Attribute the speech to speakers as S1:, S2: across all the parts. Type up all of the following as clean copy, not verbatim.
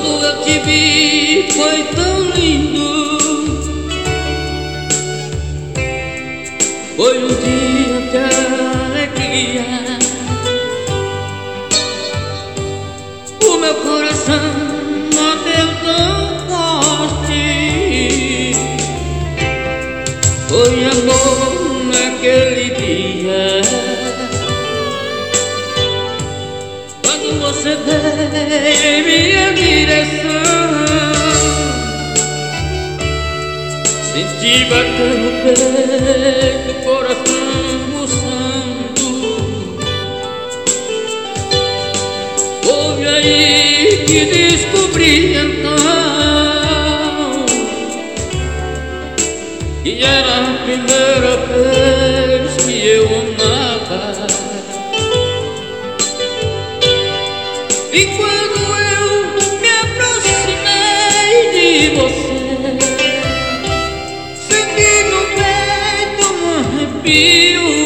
S1: Quando eu te vi foi tão lindo, foi um dia de alegria. O meu coração bateu tão forte, foi amor naquele dia. Quando você veio em minha direção, senti bater no peito o coração pulsando. Foi aí que descobri então que era a primeira vez que eu amava. E quando eu me aproximei de você, senti no peito um arrepio.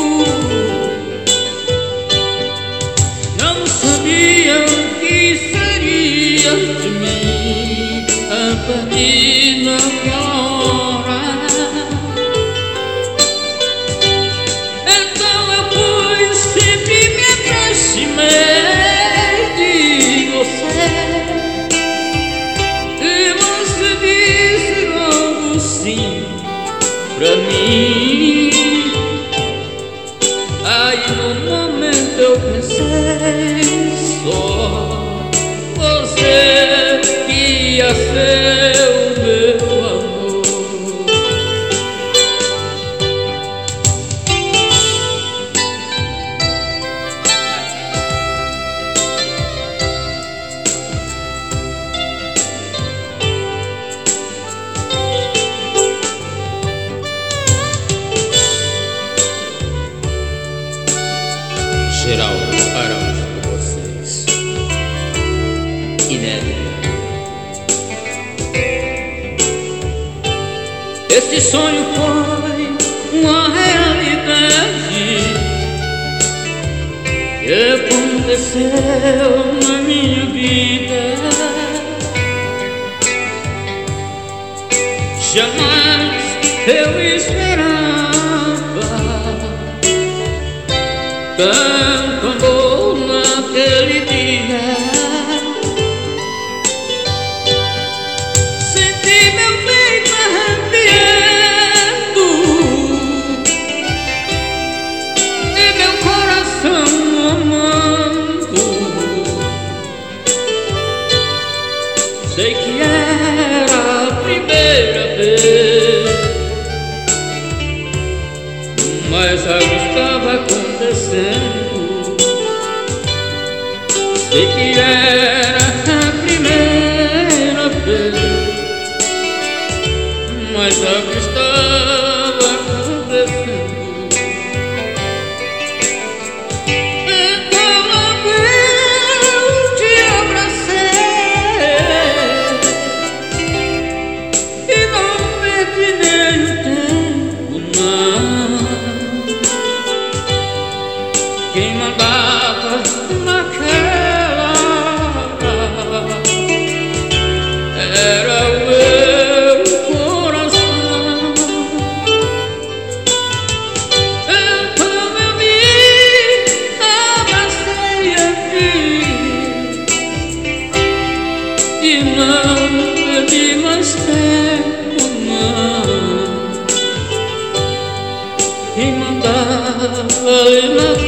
S1: Não sabia o que seria de mim a partir daquela hora. Então eu fui, sempre me aproximei de você, e você disse logo sim pra mim. Aí no momento eu pensei só você que ia ser o meu amor. Geraldo Araújo com vocês. Inédito. Esse sonho foi uma realidade que aconteceu na minha vida. Jamais eu esperava tanto amor naquele dia. Senti meu peito arrepiando e meu coração amando. Sei que era a primeira vez, mas algo estava acontecendo. Sei que era a primeira vez, mas algo estava acontecendo. Então logo eu te abracei e não perdi nem o tempo, não. Quem mandava naquela hora era o meu coração. Então eu me abracei aqui e não perdi mais tempo, não. Quem mandava ali na